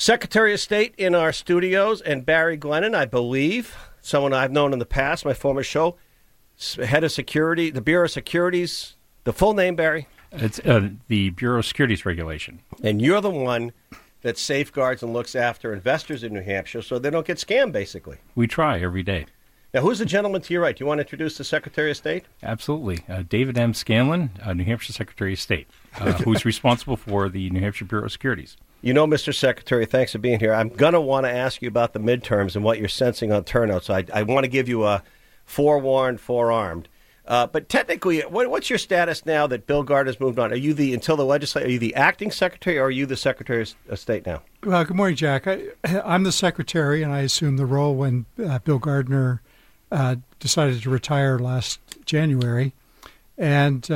Secretary of State in our studios, and Barry Glennon, I believe, someone I've known in the past, my former show, head of security, the Bureau of Securities. The full name, Barry? It's the Bureau of Securities Regulation. And you're the one that safeguards and looks after investors in New Hampshire so they don't get scammed, basically. We try every day. Now, who's the gentleman to your right? Do you want to introduce the Secretary of State? Absolutely. David M. Scanlon, New Hampshire Secretary of State, who's responsible for the New Hampshire Bureau of Securities. You know, Mr. Secretary, thanks for being here. I'm going to want to ask you about the midterms and what you're sensing on turnout. So I want to give you a forewarned, forearmed. But technically, what's your status now that Bill Gardner's moved on? Are you until the legislature, are you the acting secretary, or are you the Secretary of State now? Well, good morning, Jack. I'm the secretary, and I assumed the role when Bill Gardner decided to retire last January. And,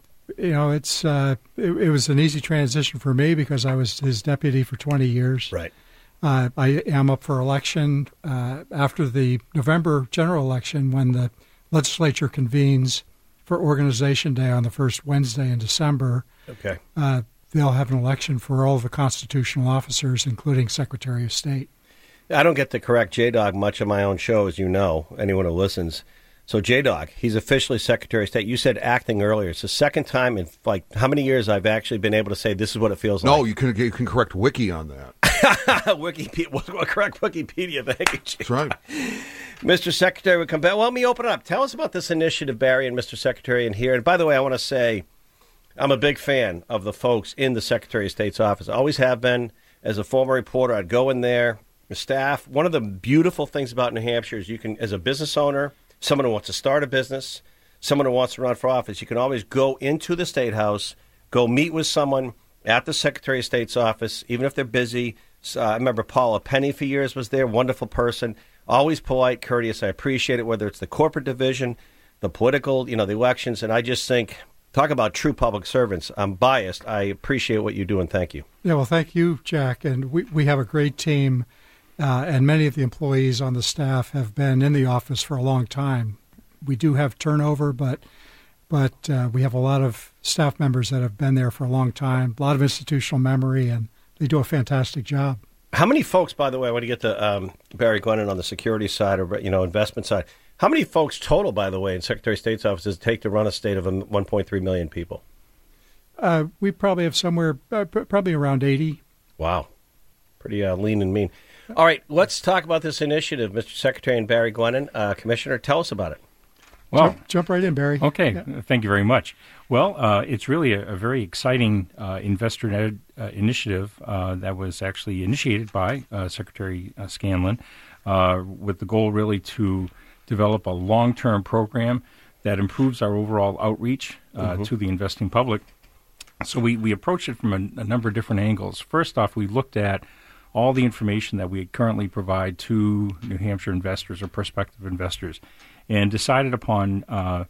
it was an easy transition for me because I was his deputy for 20 years. Right. I am up for election after the November general election when the legislature convenes for Organization Day on the first Wednesday in December. Okay. They'll have an election for all of the constitutional officers, including Secretary of State. I don't get to correct J-Dog much on my own show, as you know, anyone who listens. So J-Dog, he's officially Secretary of State. You said acting earlier. It's the second time in, how many years I've actually been able to say this is what it feels like. No, you can correct Wiki on that. Wikipedia, we'll correct Wikipedia. Thank you, J-Dog. That's right. Mr. Secretary would come back. Well, let me open it up. Tell us about this initiative, Barry and Mr. Secretary in here. And by the way, I want to say I'm a big fan of the folks in the Secretary of State's office. I always have been. As a former reporter, I'd go in there, the staff. One of the beautiful things about New Hampshire is you can, as a business owner, someone who wants to start a business, someone who wants to run for office, you can always go into the State House, go meet with someone at the Secretary of State's office, even if they're busy. I remember Paula Penny for years was there, wonderful person, always polite, courteous. I appreciate it, whether it's the corporate division, the political, the elections. And I just think, talk about true public servants. I'm biased. I appreciate what you do, and thank you. Yeah, well, thank you, Jack. And we have a great team, and many of the employees on the staff have been in the office for a long time. We do have turnover, but we have a lot of staff members that have been there for a long time, a lot of institutional memory, and they do a fantastic job. How many folks, by the way, I want to get to Barry Glennon on the security side or investment side. How many folks total, by the way, in Secretary of State's office does it take to run a state of 1.3 million people? We probably have somewhere, probably around 80. Wow. Pretty lean and mean. All right, let's talk about this initiative, Mr. Secretary and Barry Glennon. Commissioner, tell us about it. Well, jump right in, Barry. Okay, yeah. Thank you very much. Well, it's really a very exciting investor initiative that was actually initiated by Secretary Scanlon with the goal really to develop a long-term program that improves our overall outreach to the investing public. So we approached it from a number of different angles. First off, we looked at all the information that we currently provide to New Hampshire investors or prospective investors and decided upon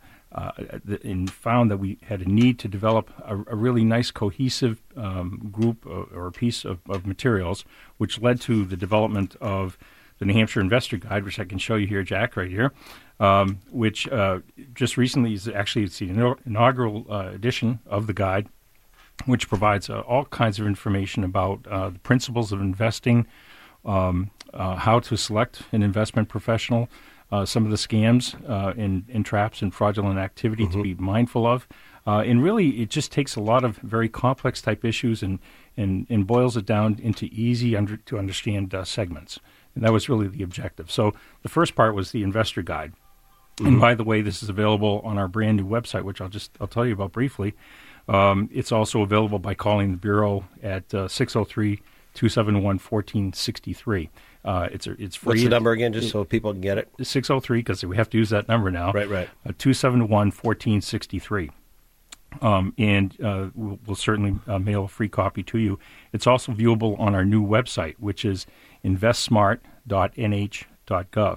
and found that we had a need to develop a really nice cohesive group or a piece of materials, which led to the development of the New Hampshire Investor Guide, which I can show you here, Jack, right here, which just recently is actually it's the inaugural edition of the guide, which provides all kinds of information about the principles of investing, how to select an investment professional, some of the scams and traps and fraudulent activity to be mindful of. And really, it just takes a lot of very complex type issues and boils it down into easy to understand segments. And that was really the objective. So the first part was the investor guide. And by the way, this is available on our brand new website, which I'll tell you about briefly. It's also available by calling the Bureau at 603-271-1463. It's free. What's the number again, just so people can get it? 603, because we have to use that number now. Right. 271-1463. And we'll certainly mail a free copy to you. It's also viewable on our new website, which is investsmart.nh.gov.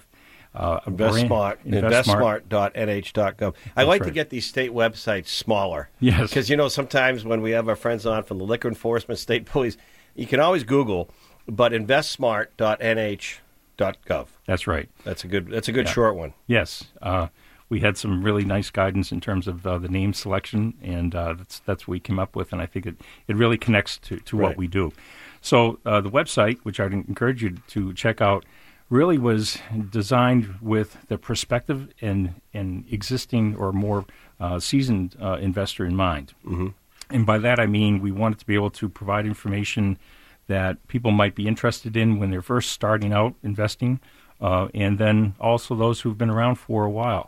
InvestSmart.nh.gov. I like to get these state websites smaller. Yes. Because, sometimes when we have our friends on from the liquor enforcement, state police, you can always Google, but InvestSmart.nh.gov. That's right. That's a good short one. Yes. We had some really nice guidance in terms of the name selection, and that's what we came up with, and I think it really connects to what we do. So the website, which I'd encourage you to check out, really was designed with the prospective and existing or more seasoned investor in mind. Mm-hmm. And by that I mean we wanted to be able to provide information that people might be interested in when they're first starting out investing, and then also those who've been around for a while.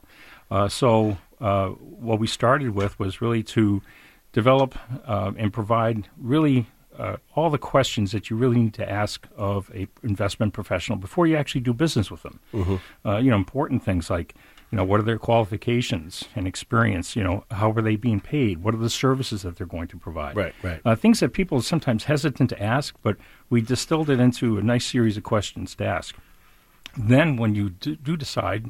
So what we started with was really to develop and provide really all the questions that you really need to ask of a investment professional before you actually do business with them. Mm-hmm. Important things like, what are their qualifications and experience? How are they being paid? What are the services that they're going to provide? Right. Things that people sometimes hesitant to ask, but we distilled it into a nice series of questions to ask. Then when you do decide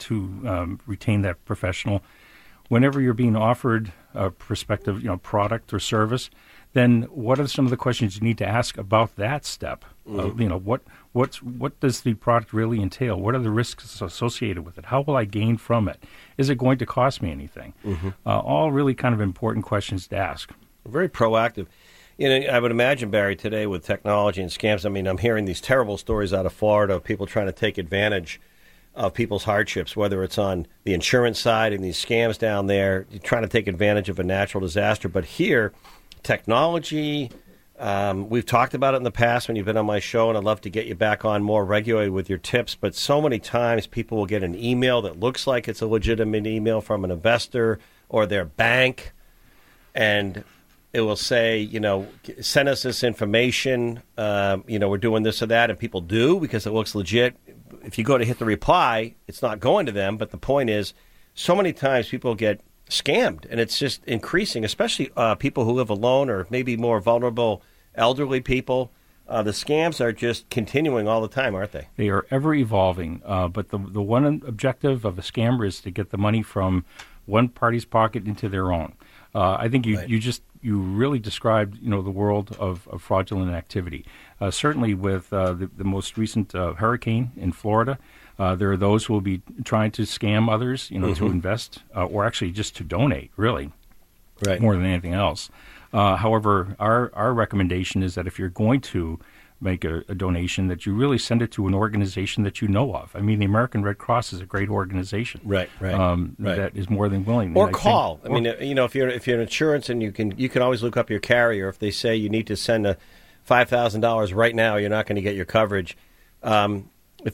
to retain that professional, whenever you're being offered a prospective product or service, then what are some of the questions you need to ask about that step? Mm-hmm. What does the product really entail? What are the risks associated with it? How will I gain from it? Is it going to cost me anything? Mm-hmm. All really kind of important questions to ask. Very proactive. I would imagine, Barry, today with technology and scams, I'm hearing these terrible stories out of Florida of people trying to take advantage of people's hardships, whether it's on the insurance side and these scams down there, trying to take advantage of a natural disaster. But here, technology, we've talked about it in the past when you've been on my show, and I'd love to get you back on more regularly with your tips. But so many times people will get an email that looks like it's a legitimate email from an investor or their bank, and it will say, send us this information, we're doing this or that, and people do because it looks legit. If you go to hit the reply, it's not going to them, but the point is, so many times people get scammed, and it's just increasing, especially people who live alone or maybe more vulnerable elderly people. The scams are just continuing all the time, aren't they? They are ever evolving, but the one objective of a scammer is to get the money from one party's pocket into their own. I think you really described the world of fraudulent activity. Certainly with the most recent hurricane in Florida, there are those who will be trying to scam others, mm-hmm. to invest or actually just to donate, really, right. more than anything else. However, our recommendation is that if you're going to make a donation, that you really send it to an organization that you know of. The American Red Cross is a great organization, right. that is more than willing. Or call. If you're in insurance, and you can always look up your carrier. If they say you need to send $5,000 right now, you're not going to get your coverage. My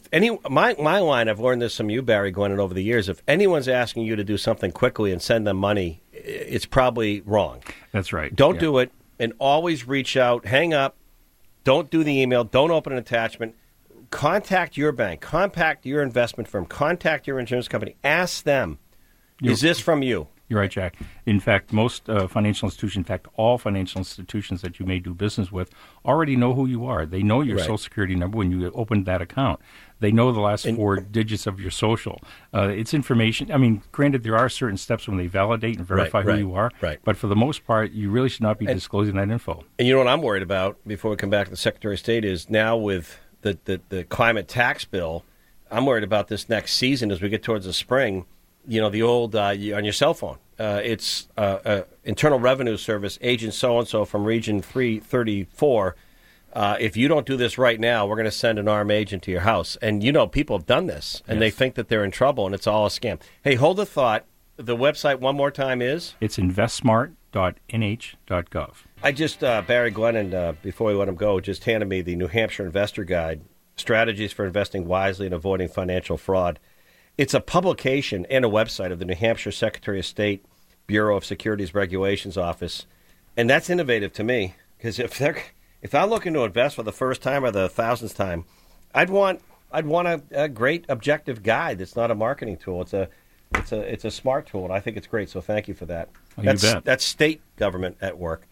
line, I've learned this from you, Barry, Glennon, over the years. If anyone's asking you to do something quickly and send them money, it's probably wrong. That's right. Don't do it, and always reach out. Hang up. Don't do the email. Don't open an attachment. Contact your bank. Contact your investment firm. Contact your insurance company. Ask them, is this from you? You're right, Jack. In fact, most financial institutions, all financial institutions that you may do business with already know who you are. They know your Social Security number when you opened that account. They know the last four digits of your social. It's information. Granted, there are certain steps when they validate and verify who you are. Right. But for the most part, you really should not be disclosing that info. And you know what I'm worried about, before we come back to the Secretary of State, is now with the climate tax bill, I'm worried about this next season as we get towards the spring. The old on your cell phone. It's Internal Revenue Service, agent so-and-so from Region 334. If you don't do this right now, we're going to send an armed agent to your house. And, people have done this, and they think that they're in trouble, and it's all a scam. Hey, hold the thought. The website one more time is? It's investsmart.nh.gov. I just, Barry Glennon, before we let him go, just handed me the New Hampshire Investor Guide, Strategies for Investing Wisely and Avoiding Financial Fraud. It's a publication and a website of the New Hampshire Secretary of State Bureau of Securities Regulations Office, and that's innovative to me, because if I'm looking to invest for the first time or the thousandth time, I'd want a great objective guide that's not a marketing tool. It's a smart tool, and I think it's great. So thank you for that. Oh, you bet. That's state government at work.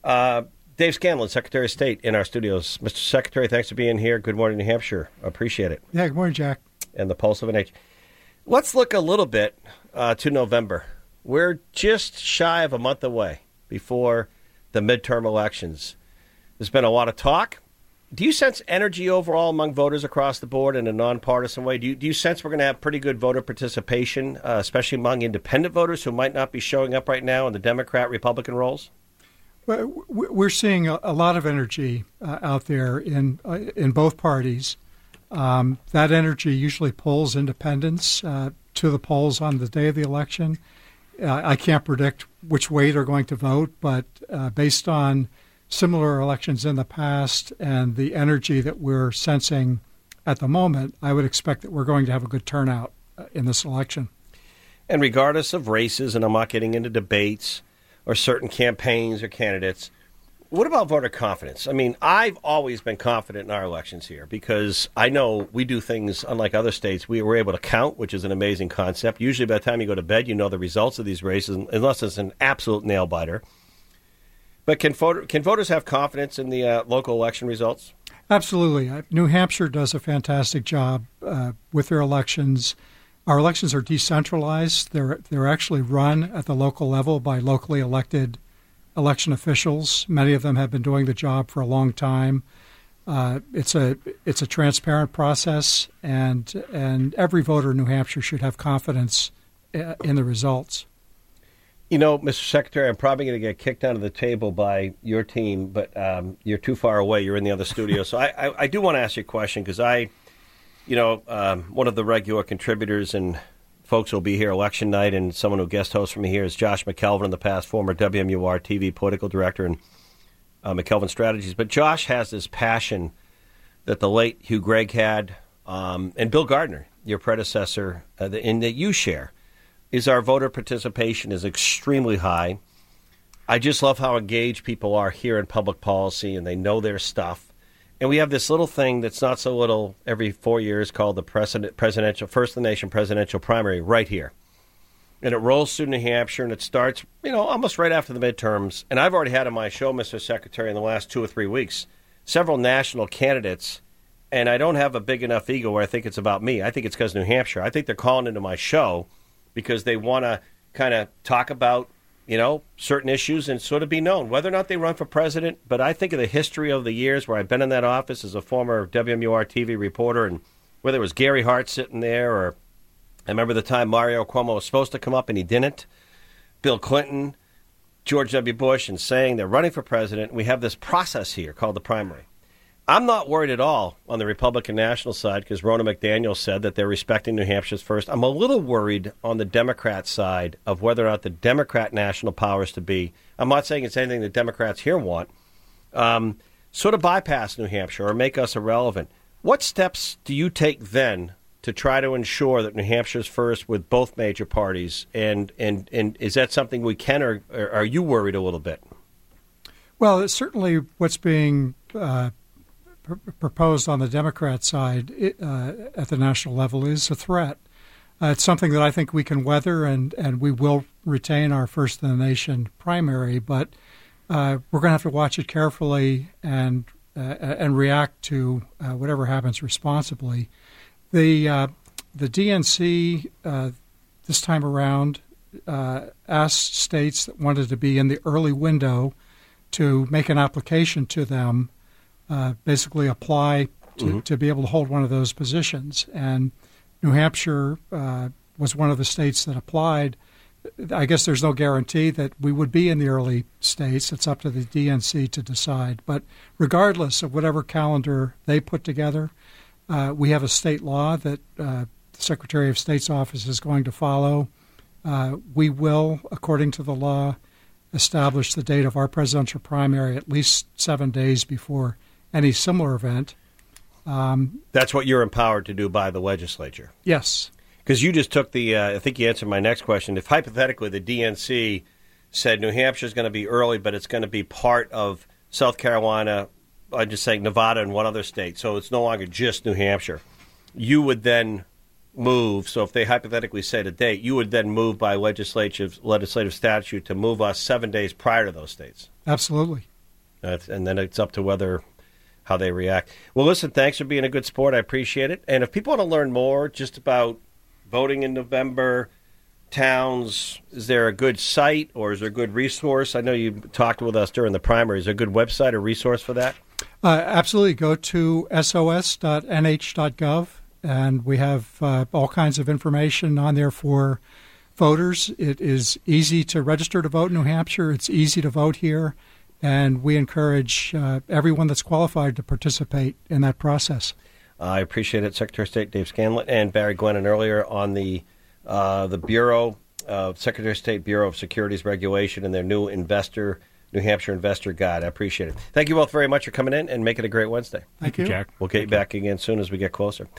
Dave Scanlon, Secretary of State, in our studios. Mr. Secretary, thanks for being here. Good morning, New Hampshire. Appreciate it. Yeah, good morning, Jack. And the pulse of an age. Let's look a little bit to November. We're just shy of a month away before the midterm elections. There's been a lot of talk. Do you sense energy overall among voters across the board in a nonpartisan way? Do you sense we're going to have pretty good voter participation, especially among independent voters who might not be showing up right now in the Democrat-Republican roles? We're seeing a lot of energy out there in both parties. That energy usually pulls independents to the polls on the day of the election. I can't predict which way they're going to vote, but based on similar elections in the past and the energy that we're sensing at the moment, I would expect that we're going to have a good turnout in this election. And regardless of races, and I'm not getting into debates or certain campaigns or candidates, what about voter confidence? I mean, I've always been confident in our elections here because I know we do things unlike other states. We were able to count, which is an amazing concept. Usually by the time you go to bed, you know the results of these races, unless it's an absolute nail-biter. But can voters have confidence in the local election results? Absolutely. New Hampshire does a fantastic job with their elections. Our elections are decentralized. They're actually run at the local level by locally elected election officials. Many of them have been doing the job for a long time. It's a transparent process, and every voter in New Hampshire should have confidence in the results. You know, Mr. Secretary, I'm probably going to get kicked under the table by your team, but you're too far away. You're in the other studio. So I do want to ask you a question because one of the regular contributors and folks who will be here election night and someone who guest hosts for me here is Josh McKelvin, in the past former WMUR TV political director and McKelvin Strategies. But Josh has this passion that the late Hugh Gregg had, and Bill Gardner, your predecessor, and that you share, is our voter participation is extremely high. I just love how engaged people are here in public policy, and they know their stuff. And we have this little thing that's not so little every 4 years called the presidential First in the Nation presidential primary right here. And it rolls through New Hampshire, and it starts, almost right after the midterms. And I've already had on my show, Mr. Secretary, in the last 2 or 3 weeks, several national candidates. And I don't have a big enough ego where I think it's about me. I think it's because New Hampshire. I think they're calling into my show because they want to kind of talk about certain issues and sort of be known, whether or not they run for president. But I think of the history of the years where I've been in that office as a former WMUR TV reporter, and whether it was Gary Hart sitting there, or I remember the time Mario Cuomo was supposed to come up and he didn't, Bill Clinton, George W. Bush, and saying they're running for president. We have this process here called the primary. I'm not worried at all on the Republican national side because Ronna McDaniel said that they're respecting New Hampshire's first. I'm a little worried on the Democrat side of whether or not the Democrat national powers to be, I'm not saying it's anything the Democrats here want, sort of bypass New Hampshire or make us irrelevant. What steps do you take then to try to ensure that New Hampshire's first with both major parties? And is that something we can, or are you worried a little bit? Well, it's certainly what's being proposed on the Democrat side at the national level is a threat. It's something that I think we can weather, and we will retain our First in the Nation primary, but we're going to have to watch it carefully and react to whatever happens responsibly. The DNC this time around asked states that wanted to be in the early window to make an application to them, basically apply to be able to hold one of those positions. And New Hampshire was one of the states that applied. I guess there's no guarantee that we would be in the early states. It's up to the DNC to decide. But regardless of whatever calendar they put together, we have a state law that the Secretary of State's office is going to follow. We will, according to the law, establish the date of our presidential primary at least 7 days before any similar event. That's what you're empowered to do by the legislature. Yes. Because you just took I think you answered my next question. If hypothetically the DNC said New Hampshire is going to be early, but it's going to be part of South Carolina, I'm just saying Nevada and one other state, so it's no longer just New Hampshire, you would then move. So if they hypothetically set a date, you would then move by legislative statute to move us 7 days prior to those states. Absolutely. And then it's up to how they react. Well, listen, thanks for being a good sport. I appreciate it. And if people want to learn more just about voting in November, towns, is there a good site or is there a good resource? I know you talked with us during the primary. Is there a good website or resource for that? Absolutely. Go to sos.nh.gov, and we have all kinds of information on there for voters. It is easy to register to vote in New Hampshire. It's easy to vote here. and we encourage everyone that's qualified to participate in that process. I appreciate it, Secretary of State Dave Scanlon and Barry Glennon earlier on the Bureau, Secretary of State Bureau of Securities Regulation and their new New Hampshire Investor Guide. I appreciate it. Thank you both very much for coming in and make it a great Wednesday. Thank you, Jack. We'll get you back again soon as we get closer.